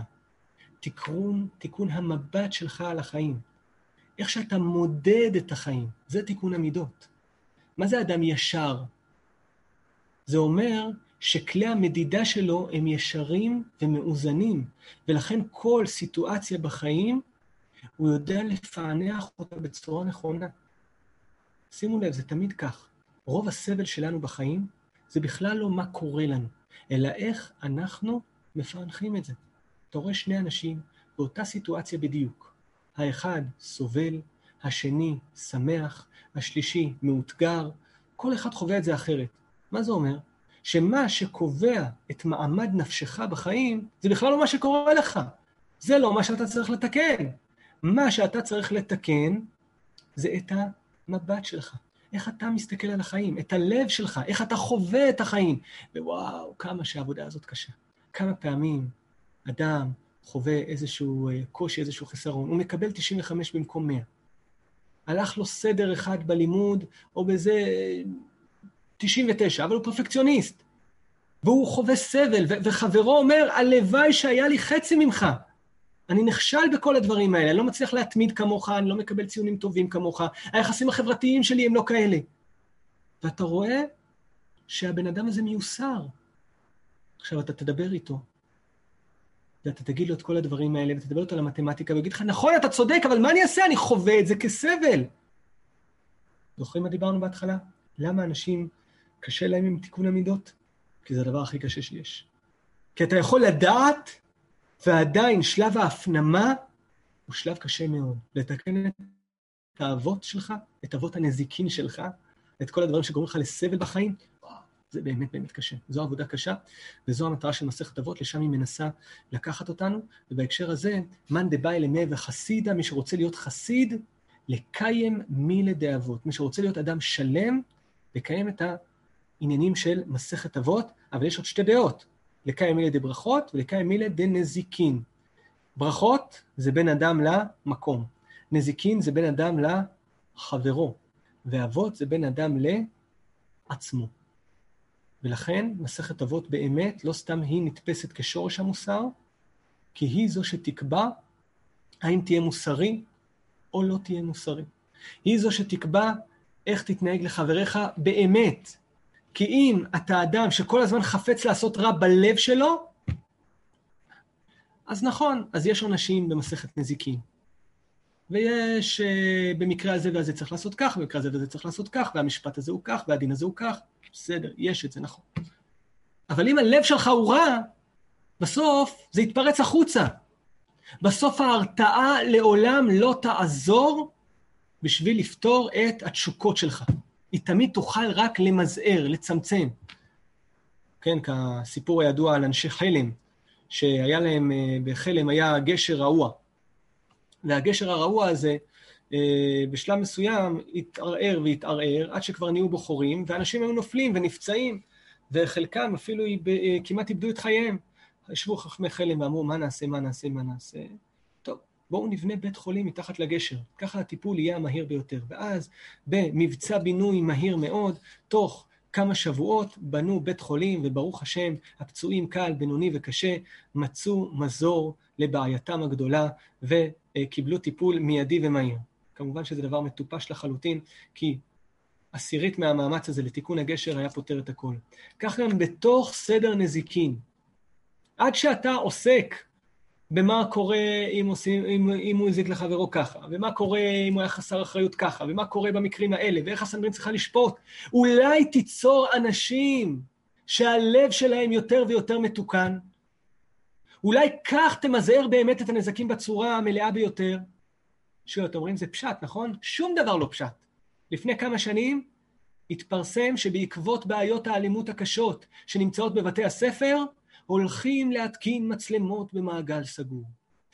[SPEAKER 1] תיקון המבט שלך על החיים. איך שאתה מודד את החיים. זה תיקון המידות. מה זה אדם ישר? זה אומר שכלי המדידה שלו הם ישרים ומאוזנים, ולכן כל סיטואציה בחיים הוא יודע לפענח אותה בצורה נכונה. שימו לב, זה תמיד כך. רוב הסבל שלנו בחיים זה בכלל לא מה קורה לנו, אלא איך אנחנו מפענחים את זה. אתה רואה 2 אנשים באותה סיטואציה בדיוק. האחד סובל, השני שמח, השלישי מאותגר, כל אחד חווה את זה אחרת. מה זה אומר? שמה שקובע את מעמד נפשך בחיים, זה בכלל לא מה שקורה לך. זה לא מה שאתה צריך לתקן. מה שאתה צריך לתקן, זה את המבט שלך. איך אתה מסתכל על החיים, את הלב שלך, איך אתה חווה את החיים. ווואו, כמה שהעבודה הזאת קשה. כמה פעמים אדם חווה איזשהו קושי, איזשהו חסרון, הוא מקבל 95 במקום 100. הלך לו סדר אחד בלימוד, או בזה 99, אבל הוא פרפקציוניסט. והוא חווה סבל, וחברו אומר, הלוואי שהיה לי חצי ממך. אני נכשל בכל הדברים האלה, אני לא מצליח להתמיד כמוך, אני לא מקבל ציונים טובים כמוך, היחסים החברתיים שלי הם לא כאלה. ואתה רואה שהבן אדם הזה מיוסר. עכשיו אתה תדבר איתו, ואתה תגיד לו את כל הדברים האלה, ואתה תדבר איתו על המתמטיקה, ויגיד לך, נכון, אתה צודק, אבל מה אני אעשה? אני חווה את זה כסבל. זוכרים מה דיברנו בהתחלה? למה אנשים קשה להם עם תיקון המידות? כי זה הדבר הכי קשה שיש. כי אתה יכול לדעת, ועדיין שלב ההפנמה הוא שלב קשה מאוד. לתקן את האבות שלך, את אבות הנזיקין שלך, את כל הדברים שגורמים לך לסבל בחיים, זה באמת באמת קשה. זו עבודה קשה, וזו המטרה של מסכת אבות, לשם היא מנסה לקחת אותנו, ובהקשר הזה, מן דבאי למי וחסידה, מי שרוצה להיות חסיד, לקיים מילה דאבות. מי שרוצה להיות אדם שלם, לקיים את העניינים של מסכת אבות, אבל יש עוד שתי דעות, לקיים מילה דברכות, ולקיים מילה דנזיקין. ברכות זה בין אדם למקום. נזיקין זה בין אדם לחברו. ואבות זה בין אדם לעצמו. ולכן מסכת אבות באמת לא סתם היא נתפסת כשורש המוסר, כי היא זו שתקבע האם תהיה מוסרי או לא תהיה מוסרי. היא זו שתקבע איך תתנהג לחבריך באמת. כי אם אתה אדם שכל הזמן חפץ לעשות רע בלב שלו, אז נכון, אז יש עונשים במסכת נזיקין. ויש במקרה הזה והזה צריך לעשות כך, במקרה הזה והזה צריך לעשות כך, והמשפט הזה הוא כך, והדין הזה הוא כך. בסדר, יש את זה, נכון. אבל אם הלב שלך הוא רע, בסוף זה יתפרץ החוצה. בסוף ההרתעה לעולם לא תעזור בשביל לפתור את התשוקות שלך. היא תמיד תוכל רק למזער, לצמצם. כן, כסיפור הידוע על אנשי חלם, שהיה להם, בחלם היה גשר רעוע. והגשר הרעוע הזה, בשלב מסוים, התערער והתערער, עד שכבר נהיו בו חורים, ואנשים היו נופלים ונפצעים, וחלקם אפילו כמעט איבדו את חייהם. ישבו חכמי חלם ואמרו, מה נעשה, מה נעשה, מה נעשה? טוב, בואו נבנה בית חולים מתחת לגשר, ככה הטיפול יהיה המהיר ביותר. ואז במבצע בינוי מהיר מאוד, תוך כמה שבועות בנו בית חולים, וברוך השם, הפצועים קל, בינוני וקשה, מצאו מזור לבעייתם הגדולה, וקיבלו טיפול מיידי ומהיר. כמובן שזה דבר מטופש לחלוטין, כי עשירית מהמאמץ הזה לתיקון הגשר היה פותר את הכל. כך גם בתוך סדר נזיקין, עד שאתה עוסק במה קורה אם הוא הזיק לחברו ככה, ומה קורה אם הוא היה חסר אחריות ככה, ומה קורה במקרים האלה, ואיך הסנהדרין צריכה לשפוט, אולי תיצור אנשים שהלב שלהם יותר ויותר מתוקן, אולי כך תמזער באמת את הנזקים בצורה המלאה ביותר. שאתם אומרים, זה פשט, נכון? שום דבר לא פשט. לפני כמה שנים התפרסם שבעקבות בעיות האלימות הקשות שנמצאות בבתי הספר, הולכים להתקין מצלמות במעגל סגור.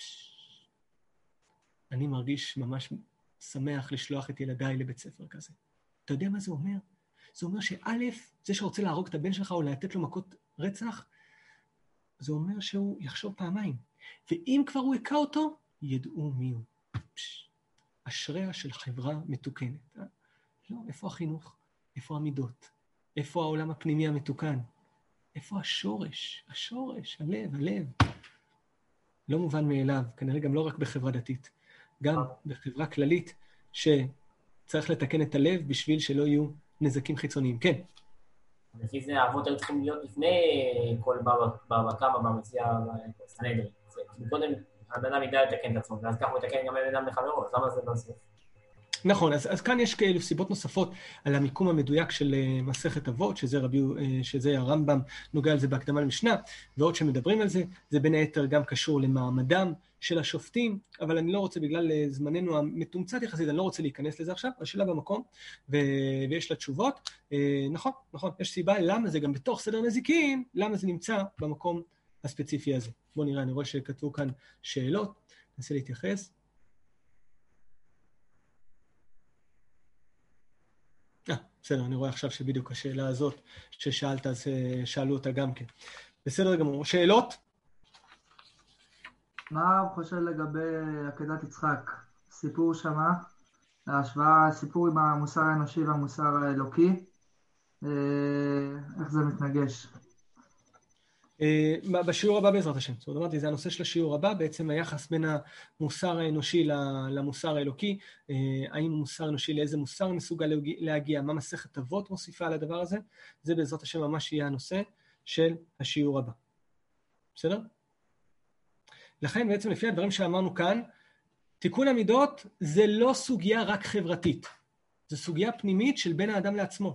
[SPEAKER 1] אני מרגיש ממש שמח לשלוח את ילדיי לבית ספר כזה. אתה יודע מה זה אומר? זה אומר שא', זה שרוצה להרוג את הבן שלך או לתת לו מכות רצח, זה אומר שהוא יחשוב פעמיים. ואם כבר הוא הכה אותו, ידעו מי הוא. אשריה של חברה מתוקנת. לא, איפה החינוך? איפה המידות? איפה העולם הפנימי המתוקן? איפה השורש? השורש, הלב. לא מובן מאליו, כנראה גם לא רק בחברה דתית, גם בחברה כללית שצריך לתקן את הלב בשביל שלא יהיו נזקים חיצוניים. כן.
[SPEAKER 5] לפי זה האבות היו צריכים להיות לפני כל בבא קמא, במציע בסנהדרין. קודם הבן אדם ידע לתקן את עצמו, ואז ככה הוא יתקן גם בן אדם לחברו, אז למה זה לא עושה?
[SPEAKER 1] נכון, אז כאן יש כאלו סיבות נוספות על המיקום המדויק של מסכת אבות, שזה הרמב"ם נוגע על זה בהקדמה למשנה, ועוד שמדברים על זה, זה בין היתר גם קשור למעמדם של השופטים, אבל אני לא רוצה, בגלל זמננו המתומצת יחסית, אני לא רוצה להיכנס לזה עכשיו, השאלה במקום, ויש לה תשובות. נכון, יש סיבה למה זה גם בתוך סדר נזיקין, למה זה נמצא במקום הספציפי הזה. בואו נראה, אני רואה שכתבו כאן שאלות, ננסה להתייחס. בסדר, אני רואה עכשיו שבדיוק השאלה הזאת ששאלת, אז שאלו אותה גם כן. בסדר גמור. שאלות?
[SPEAKER 4] מה הוא חושב לגבי עקדת יצחק? סיפור שמה, ההשוואה, סיפור עם המוסר האנושי והמוסר האלוקי, איך זה מתנגש?
[SPEAKER 1] בשיעור הבא בעזרת השם. זאת אומרת, זה הנושא של השיעור הבא, בעצם היחס בין המוסר האנושי למוסר האלוקי, האם המוסר האנושי לאיזה מוסר מסוגל להגיע, מה מסכת אבות מוסיפה על הדבר הזה, זה בעזרת השם ממש יהיה הנושא של השיעור הבא. בסדר? לכן בעצם לפי הדברים שאמרנו כאן, תיקון המידות זה לא סוגיה רק חברתית, זה סוגיה פנימית של בין האדם לעצמו.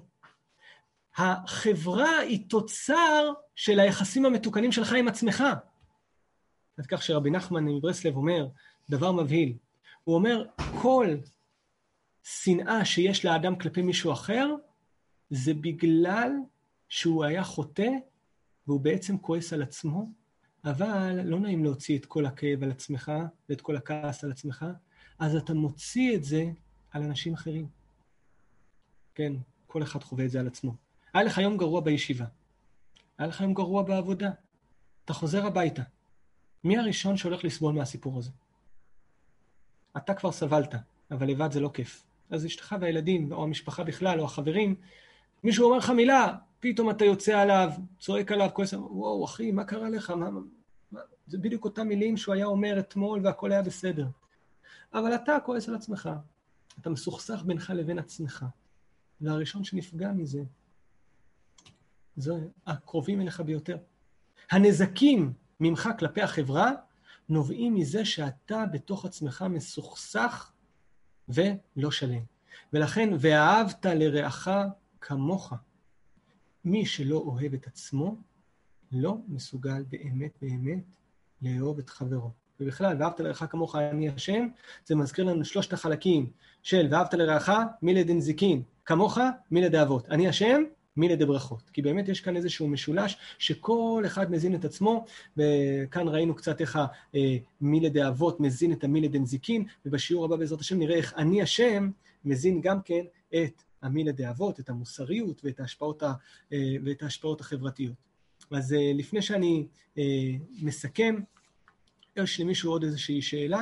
[SPEAKER 1] החברה היא תוצר של היחסים המתוקנים שלך עם עצמך. עד כך שרבי נחמן מברסלב אומר דבר מבהיל. הוא אומר, כל שנאה שיש לאדם כלפי מישהו אחר, זה בגלל שהוא היה חוטא, והוא בעצם כועס על עצמו, אבל לא נעים להוציא את כל הכאב על עצמך, ואת כל הכעס על עצמך, אז אתה מוציא את זה על אנשים אחרים. כן, כל אחד חווה את זה על עצמו. היה לך יום גרוע בישיבה, היה לך יום גרוע בעבודה, אתה חוזר הביתה. מי הראשון שהולך לסבול מהסיפור הזה? אתה כבר סבלת, אבל לבד זה לא כיף. אז אשתך והילדים, או המשפחה בכלל, או החברים, מישהו אומר לך מילה, פתאום אתה יוצא עליו, צועק עליו, כועס, וואו, אחי, מה קרה לך? זה בדיוק אותם מילים שהוא היה אומר אתמול, והכל היה בסדר. אבל אתה כועס על עצמך, אתה מסוכסך בינך לבין עצמך, והראשון שנפגע מזה, זה הקרובים אליך ביותר. הנזקים ממך כלפי החברה נובעים מזה שאתה בתוך עצמך מסוכסך ולא שלם. ולכן, ואהבת לרעך כמוך. מי שלא אוהב את עצמו, לא מסוגל באמת לאהוב את חברו. ובכלל, ואהבת לרעך כמוך אני השם, זה מזכיר לנו שלושת החלקים של ואהבת לרעך מילד נזיקין, כמוך מילד אהבות. אני השם, מילד ברכות. כי באמת יש כאן איזשהו משולש שכל אחד מזין את עצמו, וכאן ראינו קצת איך מילד אהבות מזין את המילד נזיקין, ובשיעור הבא בעזרת השם נראה איך אני השם מזין גם כן את המילד אהבות, את המוסריות ואת ההשפעות החברתיות. אז לפני שאני מסכם, יש למישהו עוד איזושהי שאלה?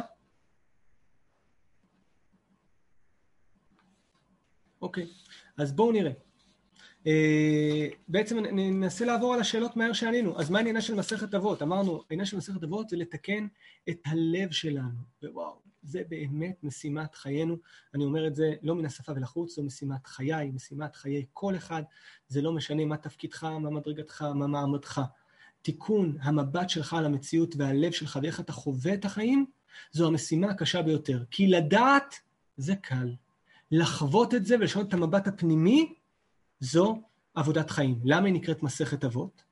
[SPEAKER 1] אוקיי, אז בואו נראה. בעצם ננסה לעבור על השאלות מהר שענינו. אז מה העניין של מסכת אבות? אמרנו, העניין של מסכת אבות זה לתקן את הלב שלנו. ווואו, זה באמת משימת חיינו. אני אומר את זה לא מן השפה ולחוץ, זו משימת חיי, משימת חיי כל אחד. זה לא משנה מה תפקידך, מה מדרגתך, מה מעמדך. תיקון המבט שלך על המציאות והלב שלך ואיך אתה חווה את החיים, זו המשימה הקשה ביותר. כי לדעת זה קל. לחוות את זה ולשנות את המבט הפנימי, זו עבודת חיים. למה היא נקראת מסכת אבות?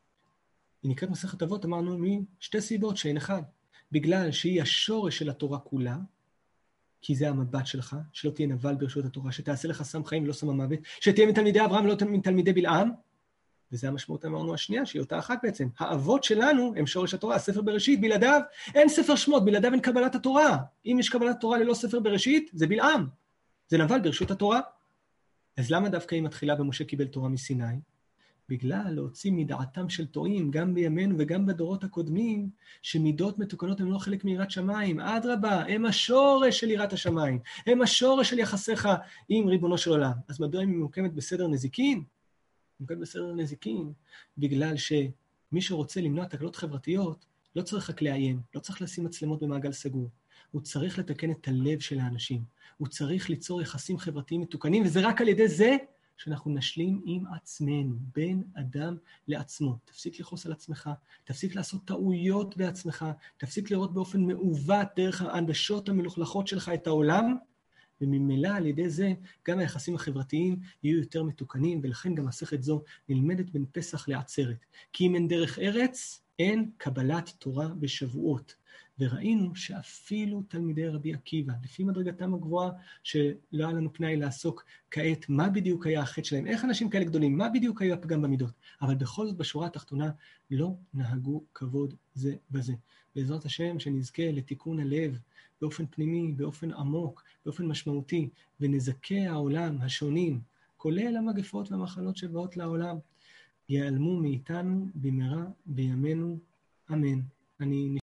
[SPEAKER 1] היא נקראת מסכת אבות, אמרנו, משתי סיבות, שאין אחד. בגלל שהיא השורש של התורה כולה, כי זה המבט שלך, שלא תהיה נבל ברשות התורה, שתעשה לך סם חיים ולא סם המוות, שתהיה מתלמידי אברהם ולא מתלמידי בלעם, וזה המשמעות אמרנו השנייה, שהיא אותה אחת בעצם. האבות שלנו הם שורש התורה, הספר בראשית, בלעדיו אין ספר שמות, בלעדיו אין קבלת התורה. אם יש קבלת תורה ללא ספר בראשית, זה בלעם. זה נבל ברשות התורה. אז למה דווקא היא מתחילה במשה קיבל תורה מסיני? בגלל להוציא מדעתם של טועים, גם בימינו וגם בדורות הקודמים, שמידות מתוקנות הן לא חלק מיראת שמיים. אדרבה, הם השורש של יראת השמיים. הם השורש של יחסיך עם ריבונו של עולם. אז מדוע היא ממוקמת בסדר נזיקין? ממוקמת בסדר נזיקין, בגלל שמי שרוצה למנוע תקלות חברתיות, לא צריך רק לעיין, לא צריך לשים מצלמות במעגל סגור. הוא צריך לתקן את הלב של האנשים. הוא צריך ליצור יחסים חברתיים מתוקנים, וזה רק על ידי זה שאנחנו נשלים עם עצמנו, בין אדם לעצמו. תפסיק לחוס על עצמך, תפסיק לעשות טעויות בעצמך, תפסיק לראות באופן מעוות דרך ההנדשות המלוכלכות שלך את העולם, וממילא על ידי זה גם היחסים החברתיים יהיו יותר מתוקנים, ולכן גם מסכת זו נלמדת בין פסח לעצרת. כי אם אין דרך ארץ, אין קבלת תורה בשבועות. וראינו שאפילו תלמידי רבי עקיבא, לפי מדרגתם הגבוהה, שלא היה לנו פנאי לעסוק כעת, מה בדיוק היה החטא שלהם, איך אנשים כאלה גדולים, מה בדיוק היה הפגם במידות, אבל בכל זאת בשורה התחתונה לא נהגו כבוד זה בזה. בעזרת השם שנזכה לתיקון הלב באופן פנימי, באופן עמוק, באופן משמעותי, ונזכי העולם השונים, כולל המגפות והמחלות שבאות לעולם, ייעלמו מאיתנו במהרה בימינו, אמן. אני